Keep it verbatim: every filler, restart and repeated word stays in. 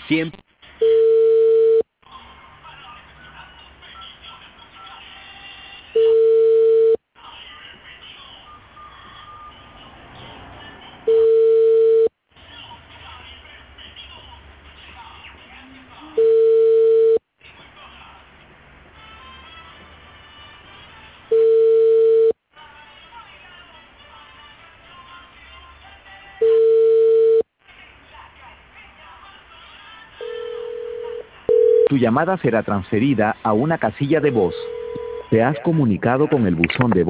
Siempre. Tu llamada será transferida a una casilla de voz. Te has comunicado con el buzón de voz.